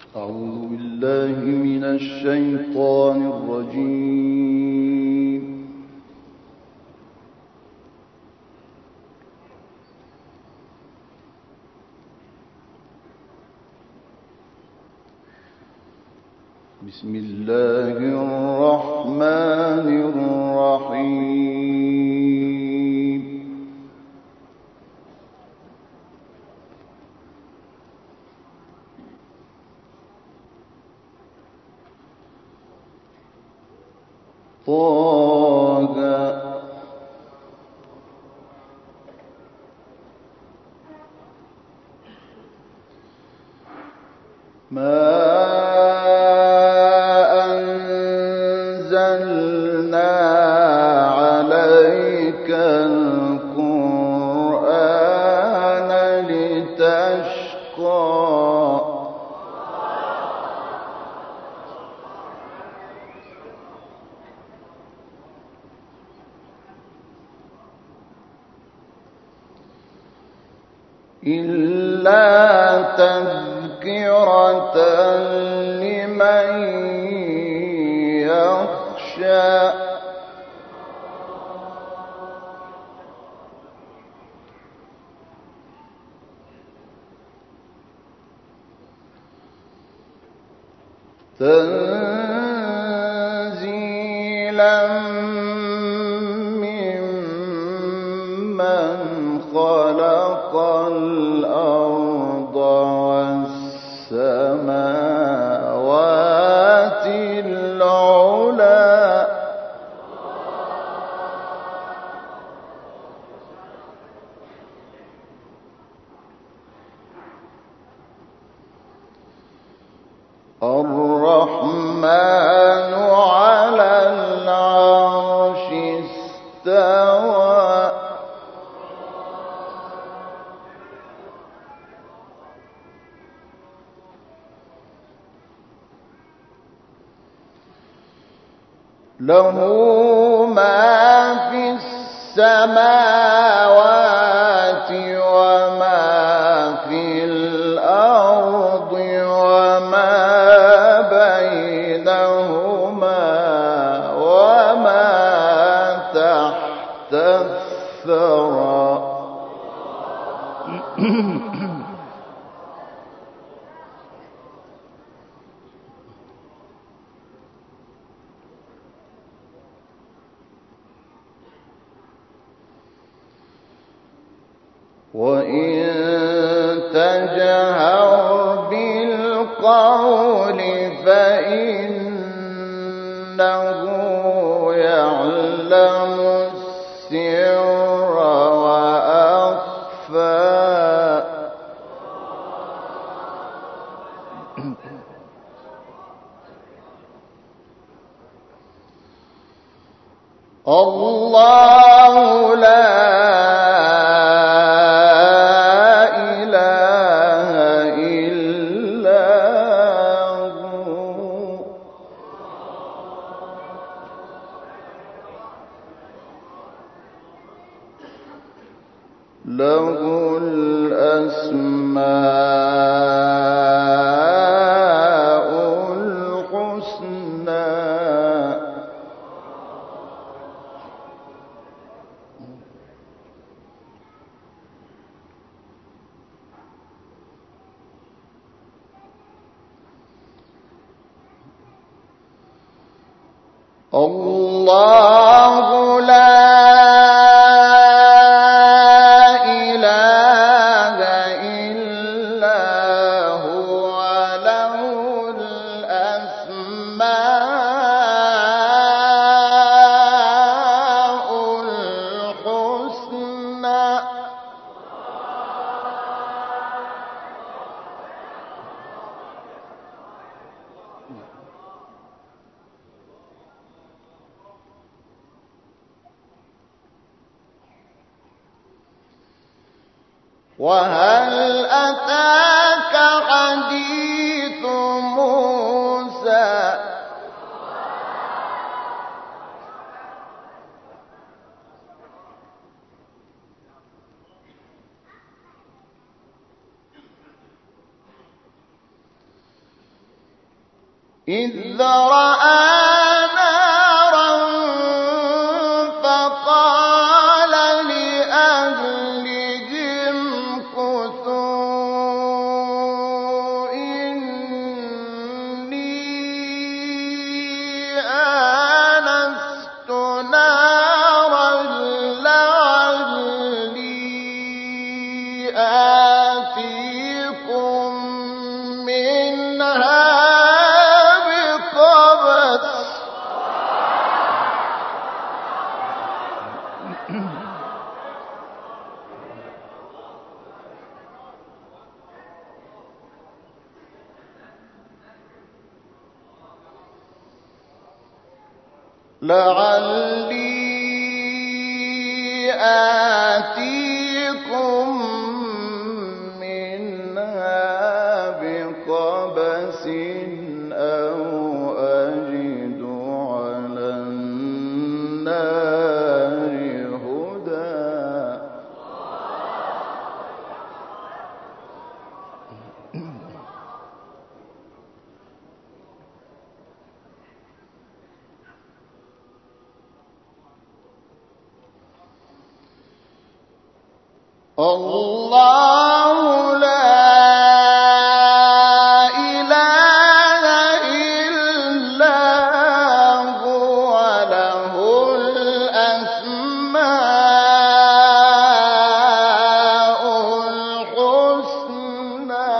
أعوذ بالله من الشيطان الرجيم. بسم الله الرحمن الرحيم. طه ما أنزلنا عليك القرآن لتشقى إلا تذكرة لمن يخشى تنزيلا ممن خلق الأرض والسماوات العلى الرحمن على العرش استوى له ما في السماوات وما في الأرض وما بينهما وما تحت الثرى وإن تجهر بالقول فإنه يعلم السر وأخفى الله لا له الأسماء الحسنى الله لا وهل أتاك حديث موسى إذ رأى نارا فقال لأهلهم كثوا إني آنست نارا لعلي آتيكم منها بقبس آتيكم منها بقبس أو أجد على النار هدى. الله لا إله إلا هو له الأسماء الحسنى.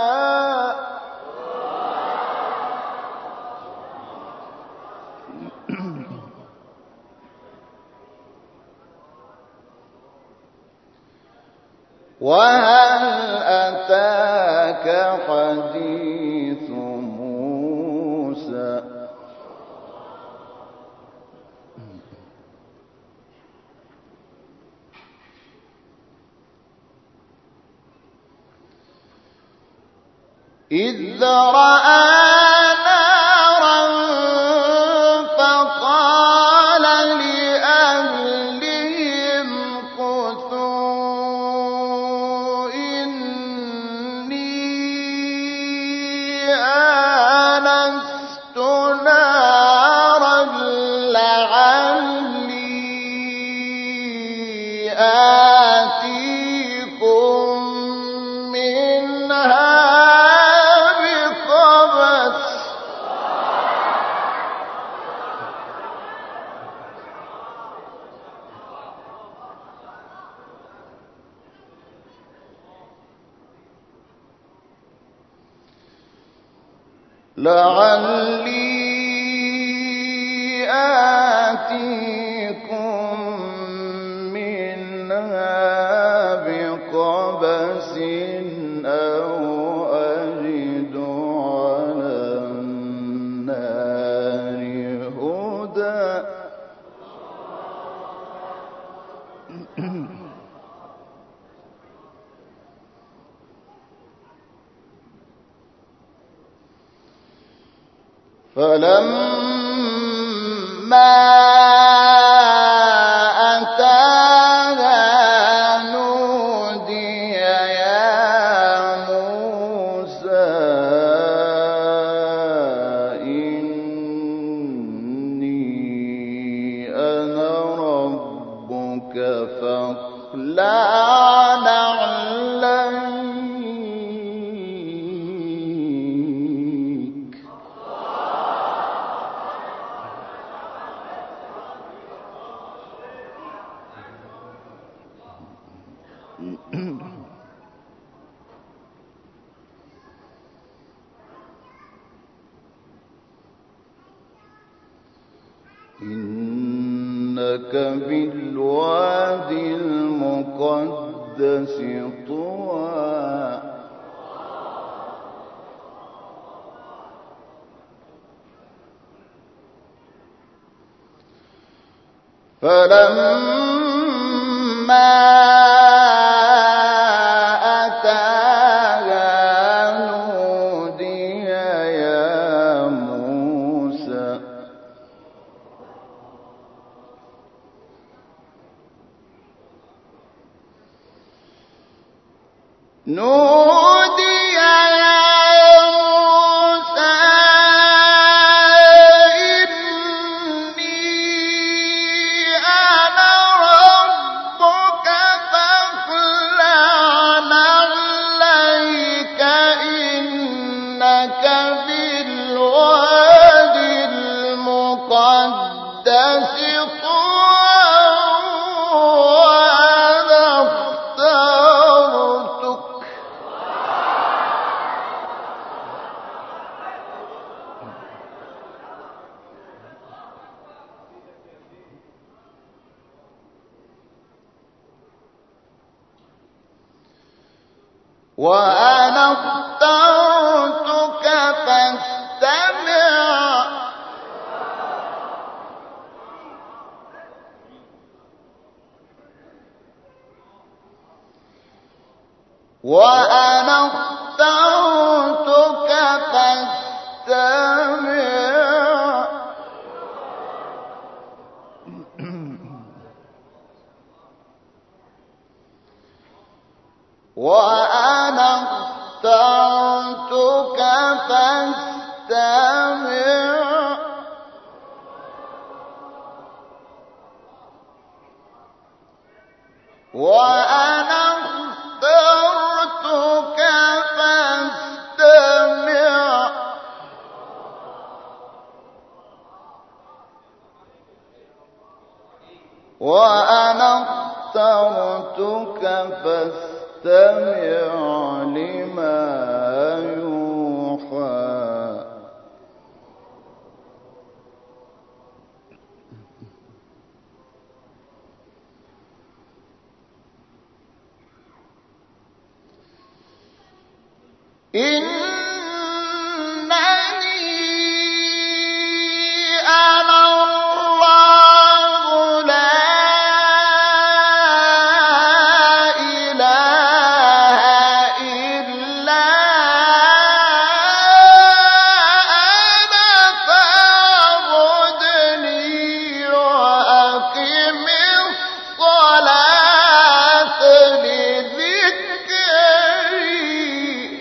وهل أتاك حديث موسى؟ إذ رأى نارا فقال لأهلهم كثوا إني آنست نارا لعلي آتيكم منها بقبس أو أجد على النار هدى. فلما أتاها نودي يا موسى إني أنا ربك فاخلع نعليك. إنك بالواد المقدس طوى. فلما أتاها نودي يا موسى نودي يا موسى وأنا اخترتك فاستمع وأنا اخترتك فاستمع وأنا اخترتك فاستمع وأنا اخترتك فاستمع وأنا اخترتك فاستمع لما يوحى إنني أنا الله لا إله إلا أنا فاعبدني وأقم الصلاة لذكري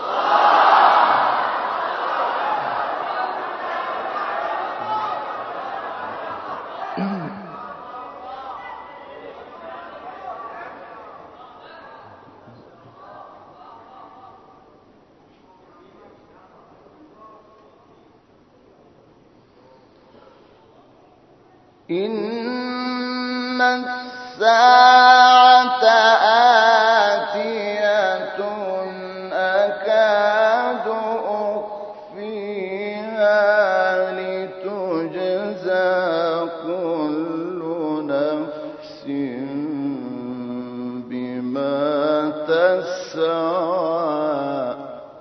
إن الساعة آتية أكاد أخفيها لتجزى كل نفس بما تسعى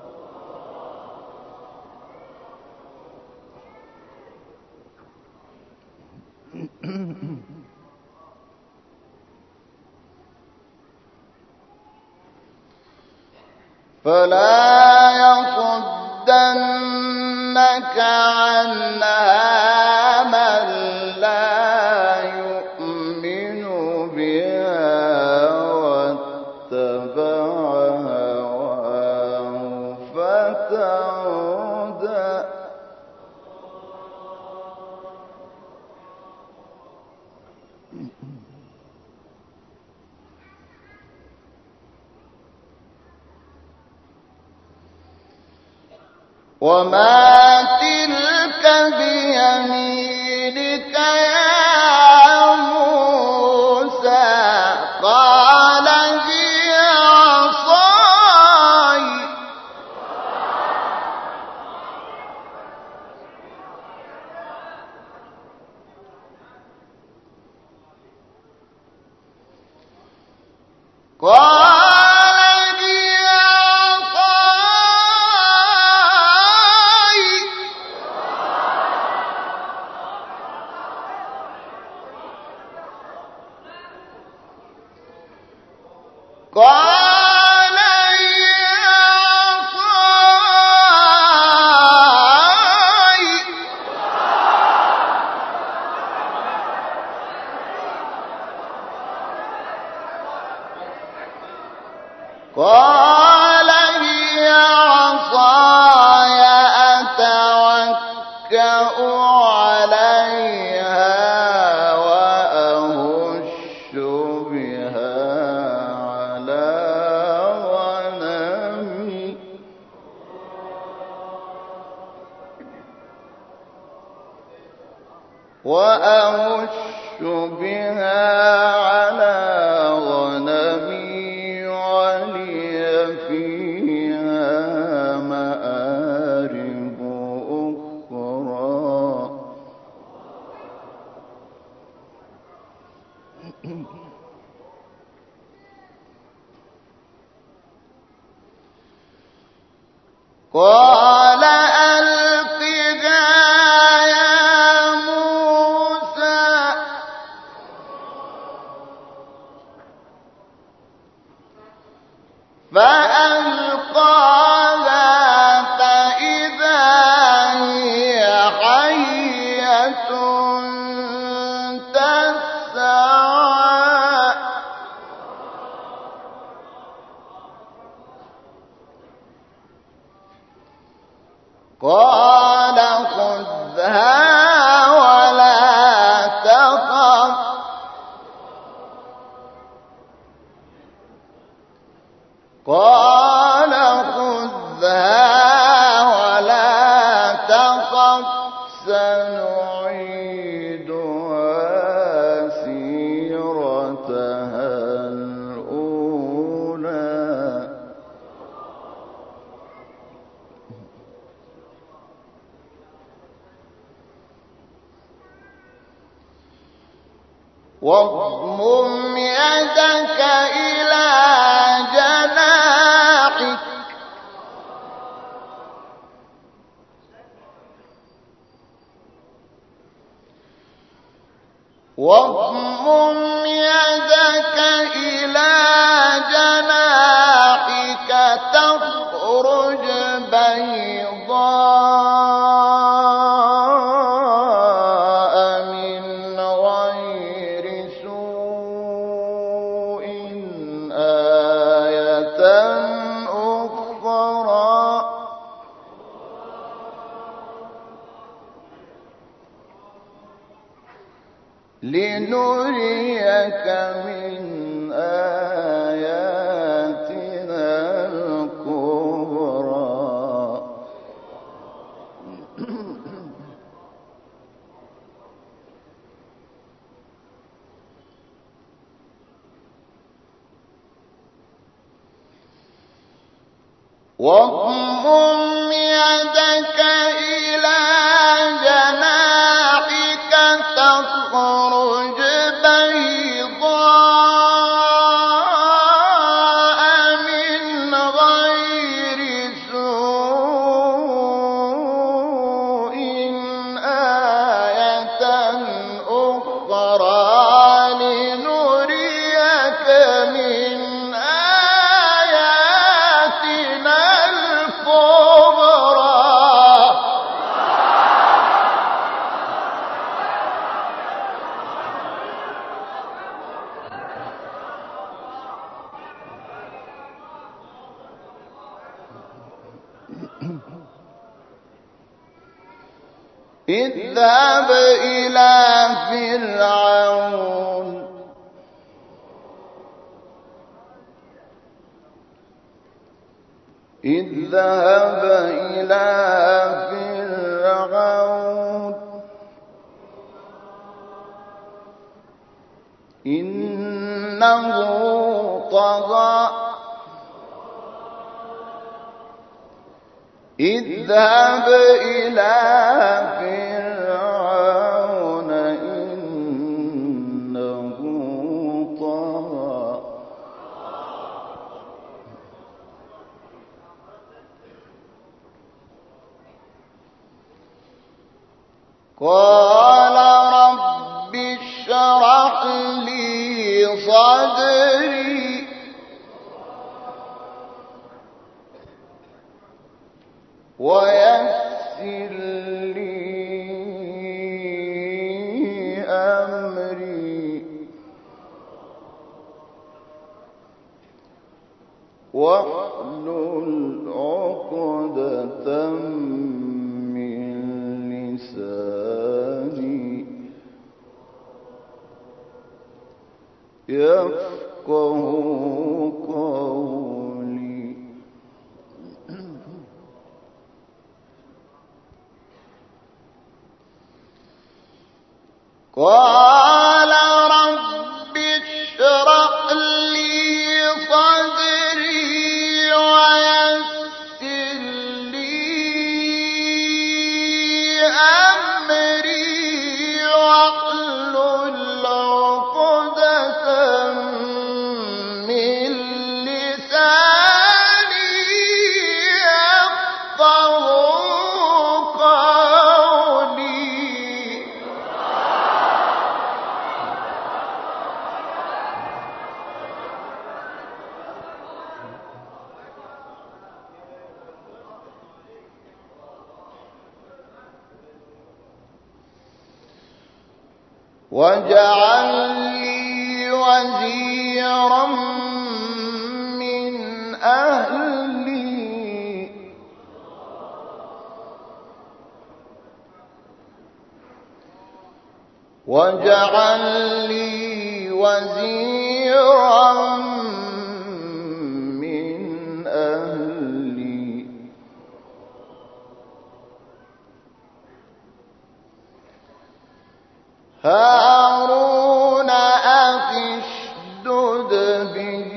فلا يصدنك عنها من لا يؤمن بها واتبع هواه فتردى وما تلك بيمينك يا موسى قال هي عصاي قال هي عصاي قال هي عصاي أتوكأ عليها وأهش بها على غنمي ولي قال ألقها يا موسى فألقاها فإذا هي حية تسعى قال خذها ولا تخف قال خذها ولا تخف سنعيدها سيرتها الأولى واضمم يدك إلى جناحك واضمم يدك إلى جناحك تخرج بيضاء من غير سوء آية أخرى لنريك من آياتنا الكبرى واضمم يدك إلى جناحك تخرج بيضاء من غير سوء آية أخرى لنريك من آياتنا الكبرى اذهب إلى فرعون اذهب إلى فرعون إنه طغى اذهب إلى فرعون إنه طغى قال رب اشرح لي صدري ويسر لي أمري واحلل عقدة من لساني يفقه قولي قال رب اشرح لي صدري ويسر لي أمري واحلل عقدة من واجعل لي وزيرا من أهلي واجعل لي وزيرا من أهلي هارون أخي اشدد به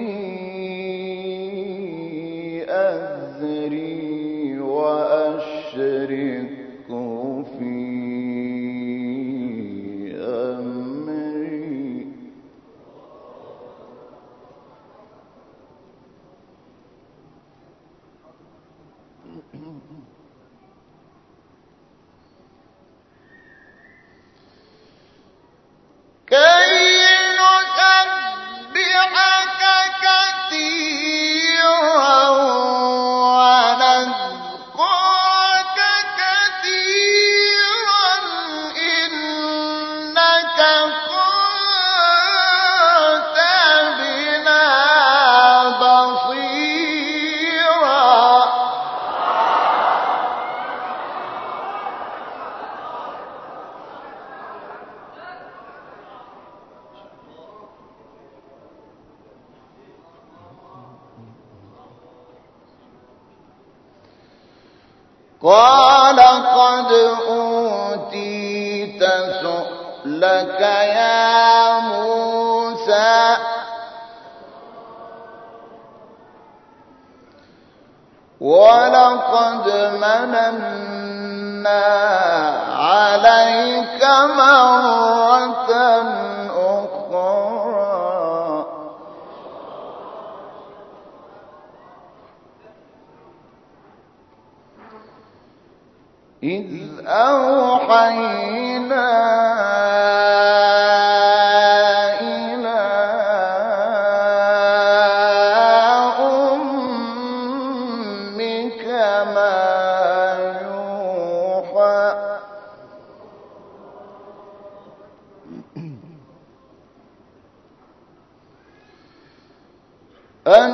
أزري وأشركه في أمري كي نسبحك كثيرا ونذكرك كثيرا إنك كنت بنا بصيرا قال قد أوتيت سؤلك يا موسى ولقد مننا عليك مرة أخرى إذ أوحينا إلى أمك ما يوحى أن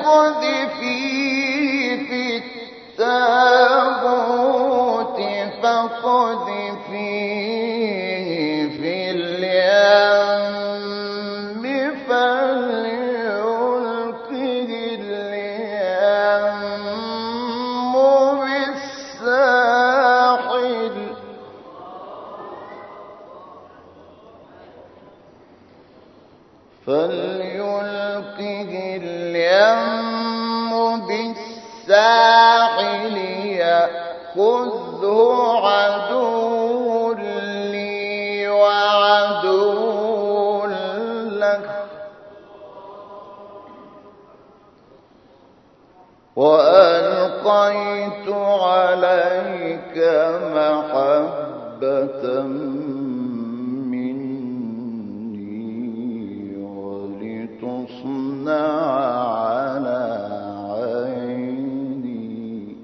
اقذفيه في التابوت فاقذفيه في اليم فليلقه اليم بالساحل يأخذه عدو لي وعدو لك وألقيت عليك محبة مني ولتصنع على عيني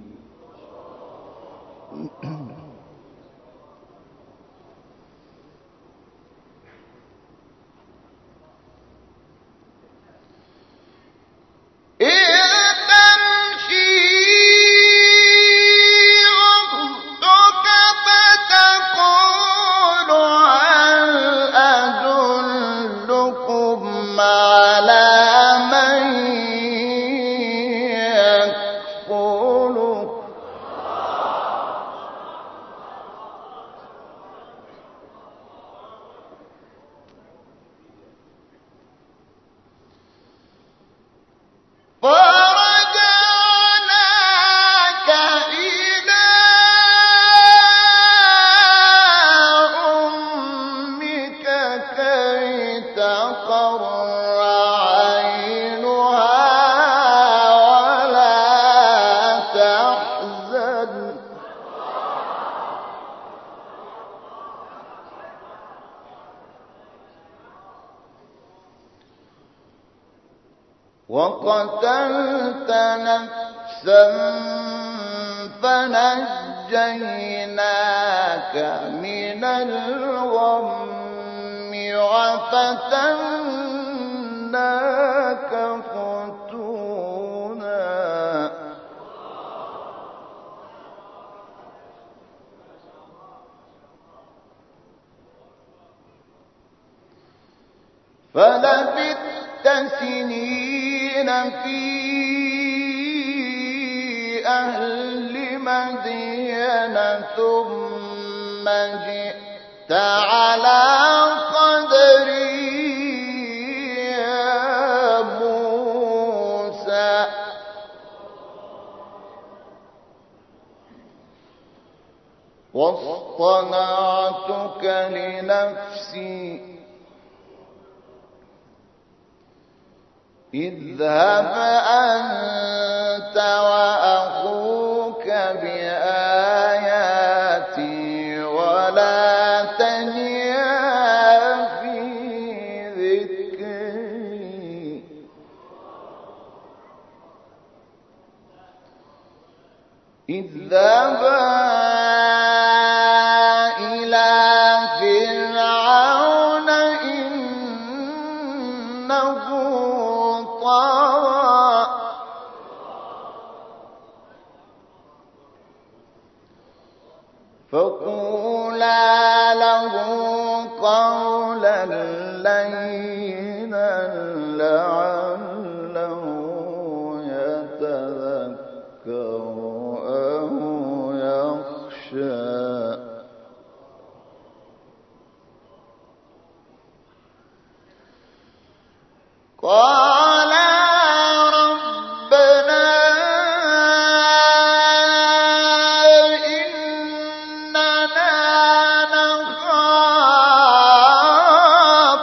وقتلت نفسا فنجيناك من الغم وفتناك فتونا فلبثت سنين في أهل مدين ثم جئت على قدري يا موسى واصطنعتك لنفسي اذهب أنت وأخوك بآياتي ولا تنيا في ذكري اذهبا إلى فرعون إنه طغى فقولا له قولا لينا لعله يتذكر أو يخشى قال ربنا إننا نخاف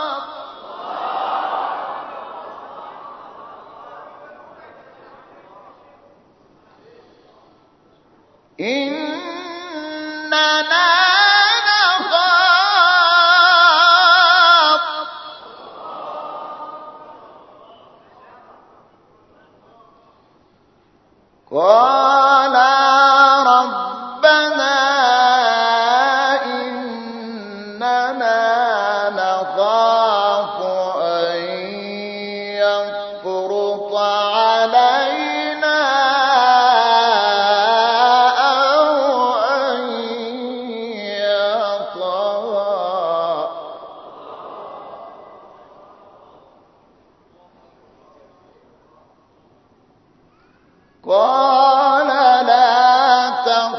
قال ربنا إننا نخاف أن يفرط علينا أو أن يطغى قال لا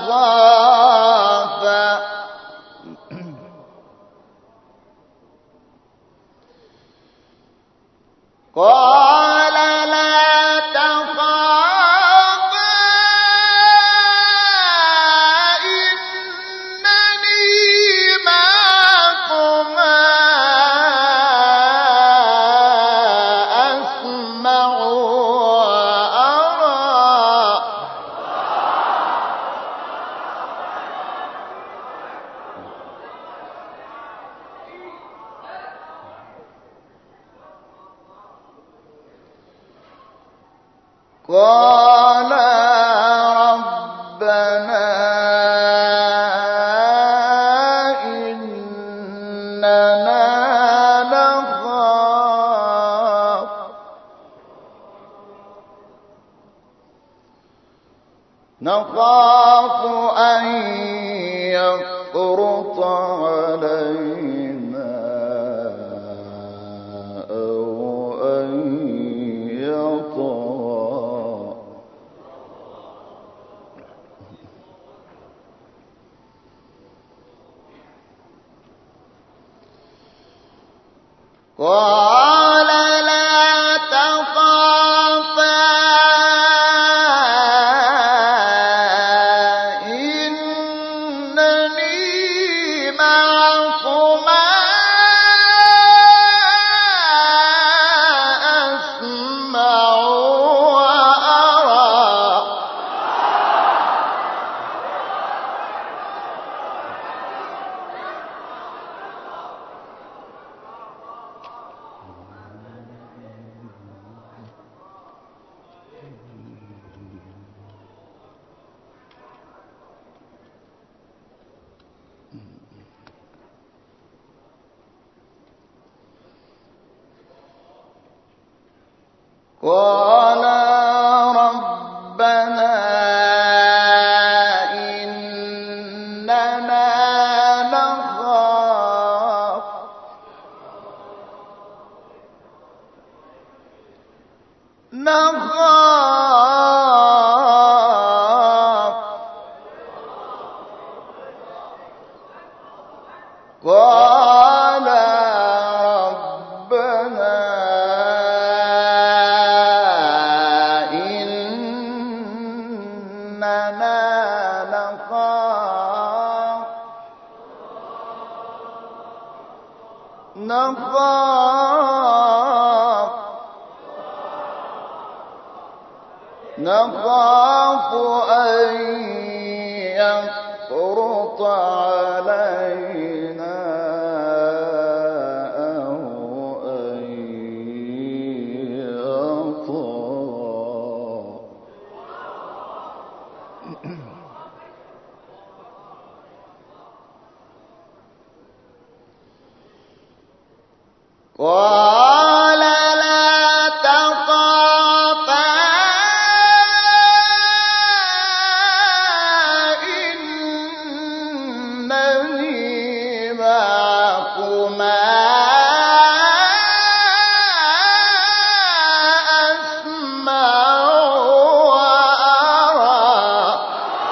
تخافا قال لا تخافا إنني معكما أسمع وأرى قال ربنا إننا نخاف أن يفرط علينا أو أن يطغى قال لا تخافا إنني معكما قال ربنا إننا نخاف قال ربنا إننا نخاف أن يفرط علينا أو أن يطغى. قال لا تخافا إنني معكما أسمع وأرى.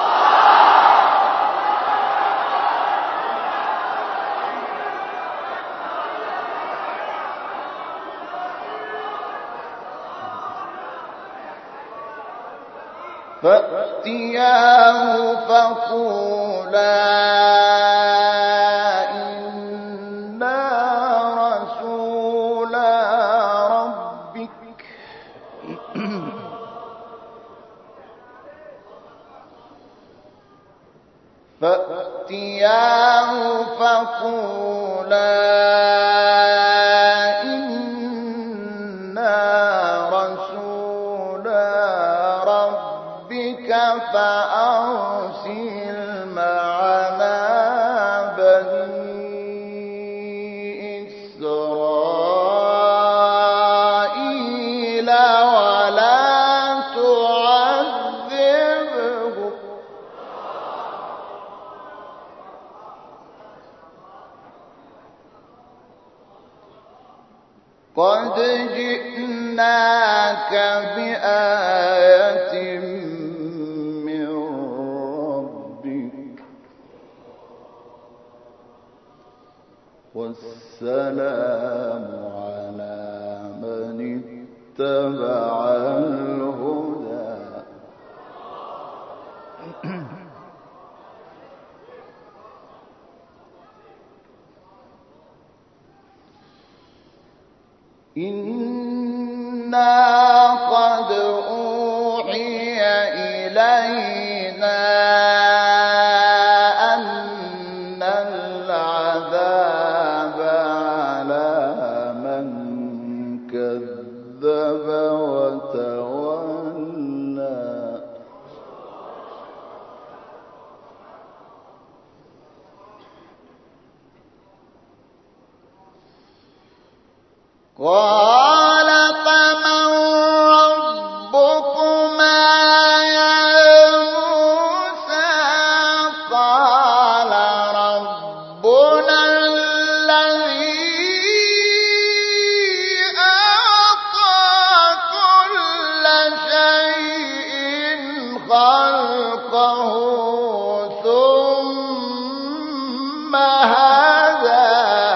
فأتياه فقولا إنا رسولا ربك فأرسل معنا بني إسرائيل ولا تعذبهم قد جئناك بآية من ربك والسلام على من اتبع الهدى. إنا قد أوحي إلينا أن العذاب على من كذب وتولى. قال فمن ربكما يا موسى قال ربنا الذي أعطى كل شيء خلقه ثم هدى.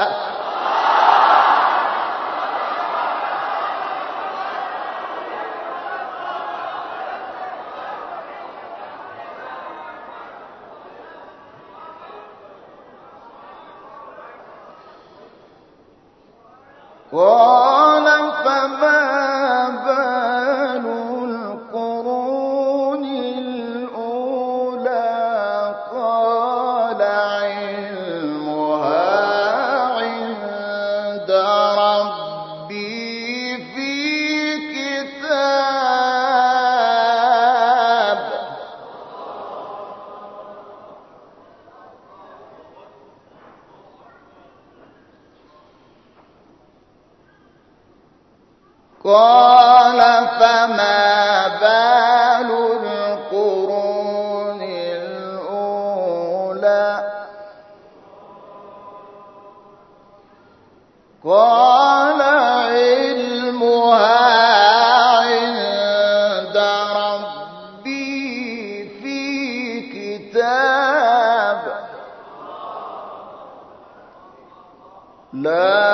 قال فما بال القرون الأولى قال علمها عند ربي في كتاب لا